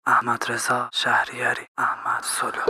احمد رضا شهریاری، احمد سلو.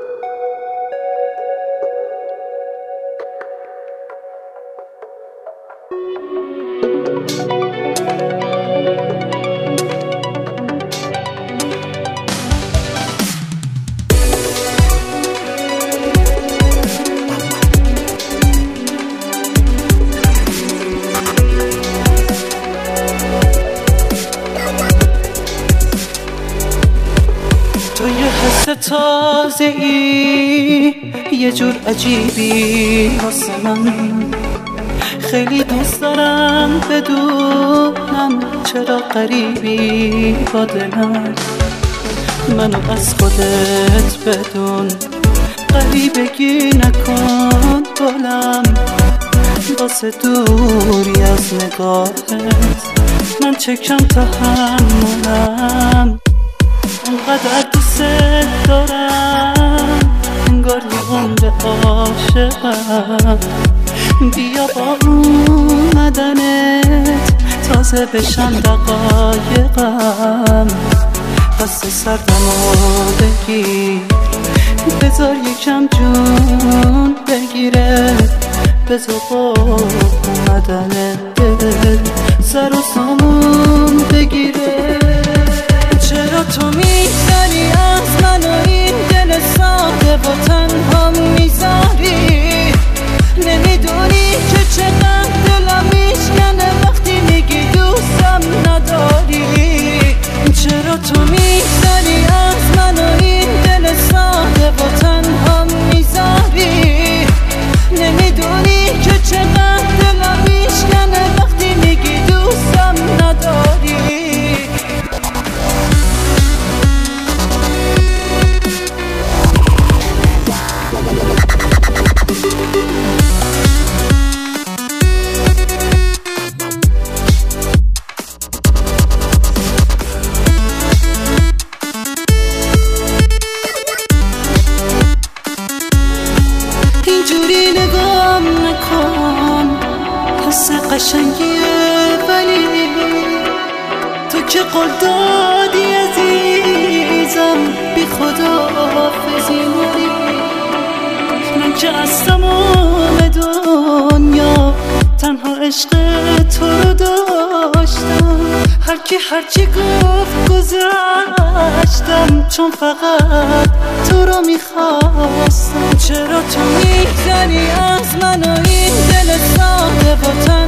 تو یه حس تازه ای، یه جور عجیبی واسه من. خیلی دوست دارم بدونم چرا غریبی با دلم. منو از خودت بدون، غریبگی نکن گلم. واسه دوری از نگاهت من چکم تحملم. اونقدر دوست دارم انگار یه عمر عاشقم. بیا با اومدنت تازه بشن دقایقم. دست سردمو بگیر، بذار یکم جون بگیره. بذار با اومدنت سر و سامون بگیره. چرا تو میزنی از من و این دل ساده و تنها میذاری؟ نمیدونی که چقدر دلم میشکنه وقتی میگی دوستم نداری. چرا تو میزنی از من و این دل ساده و تنها میذاری؟ نمیدونی که چقدر دلم میشکنه وقتی میگی دوستم نداری. اینجوری نگام نکن، حس قشنگیه ولی تو که قول دادی عزیزم بی خداحافظی نری. من که از تمام دنیا تنها عشق تو رو داشتم. هر کی هرچی گفت گذشتم، چون فقط تو رو میخواستم. چرا تو میزنی از من و این دل ساده و